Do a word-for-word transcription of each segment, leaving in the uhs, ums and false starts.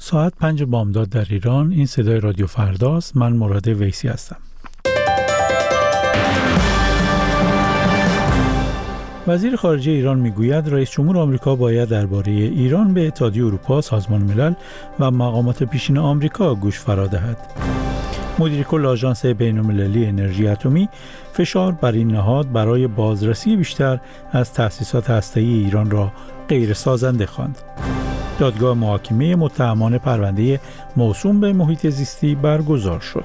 ساعت پنج بامداد در ایران. این صدای رادیو فرداست. من مراد ویسی هستم. وزیر خارجه ایران میگوید رئیس جمهور آمریکا باید درباره ایران به اتحادیه اروپا، سازمان ملل و مقامات پیشین آمریکا گوش فرا دهد. مدیر کل آژانس بین‌المللی انرژی اتمی فشار بر این نهاد برای بازرسی بیشتر از تأسیسات هسته‌ای ایران را غیر سازنده خواند. دادگاه محاکمه متهمان پرونده موسوم به محیط زیستی برگزار شد.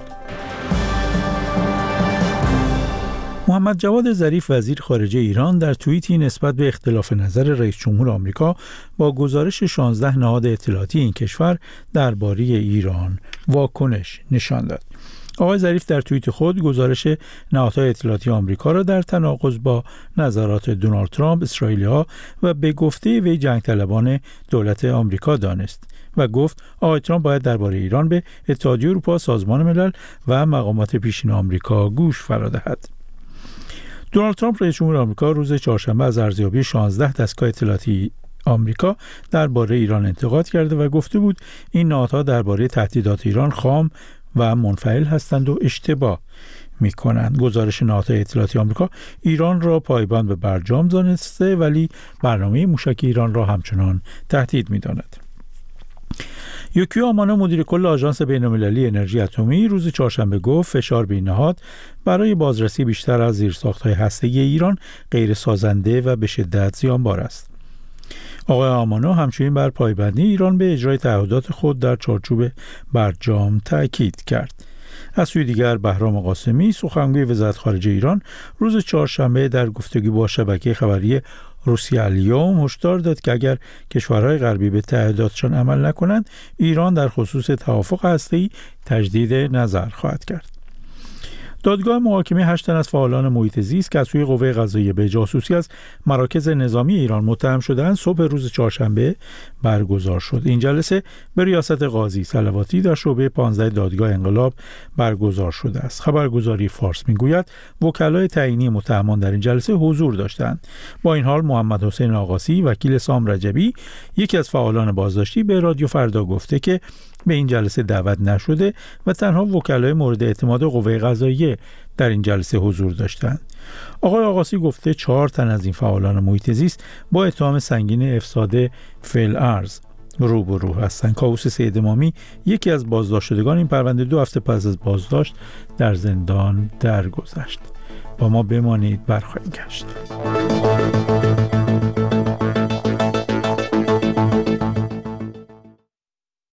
محمد جواد ظریف وزیر خارجه ایران در توییتی نسبت به اختلاف نظر رئیس جمهور آمریکا با گزارش شانزده نهاد اطلاعاتی این کشور درباره ایران واکنش نشان داد. آقای ظریف در توییت خود گزارش نهادهای اطلاعاتی آمریکا را در تناقض با نظرات دونالد ترامپ، اسرائیلی‌ها و به گفته وی جنگ طلبان دولت آمریکا دانست و گفت آقای ترامپ باید درباره ایران به اتحادیه اروپا، سازمان ملل و مقامات پیشین آمریکا گوش فرا دهد. دونالد ترامپ رئیس جمهور آمریکا روز چهارشنبه از ارزیابی شانزده دستگاه اطلاعاتی آمریکا درباره ایران انتقاد کرده و گفته بود این نهادها درباره تهدیدات ایران خام و منفعل هستند و اشتباه می‌کنند. گزارش نهادهای اطلاعاتی آمریکا ایران را پایبند به برجام دانسته ولی برنامه موشک ایران را همچنان تهدید می‌داند. یوکیو آمانو مدیر کل آژانس بین‌المللی انرژی اتمی روز چهارشنبه گفت فشار به این نهاد برای بازرسی بیشتر از زیرساخت‌های هسته‌ای ایران غیر سازنده و به شدت زیانبار است. آقای آمانو همچنین بر پایبندی ایران به اجرای تعهدات خود در چارچوب برجام تأکید کرد. از سوی دیگر بهرام قاسمی سخنگوی وزارت خارجه ایران روز چهارشنبه در گفتگو با شبکه خبری روسیه الیوم هشدار داد که اگر کشورهای غربی به تعهداتشان عمل نکنند ایران در خصوص توافق هسته‌ای تجدید نظر خواهد کرد. دادگاه محاکمه هشت تن از فعالان محیط زیست که از سوی قوه قضاییه به جاسوسی از مراکز نظامی ایران متهم شدند صبح روز چهارشنبه برگزار شد. این جلسه به ریاست قاضی صلواتی در شعبه پانزده دادگاه انقلاب برگزار شده است. خبرگزاری فارس میگوید وکلای تعیینی متهمان در این جلسه حضور داشتند. با این حال محمد حسین آقاسی وکیل سام رجبی یکی از فعالان بازداشتی به رادیو فردا گفته که به این جلسه دعوت نشده و تنها وکلای مورد اعتماد قوه قضاییه در این جلسه حضور داشتند. آقای آقاسی گفته چهار تن از این فعالان محیط زیست با اتهام سنگین افساد فی‌الارض روبرو هستند. کاووس سید امامی یکی از بازداشت شدگان این پرونده دو هفته پس از بازداشت در زندان درگذشت. با ما بمانید، برخواهیم گشت.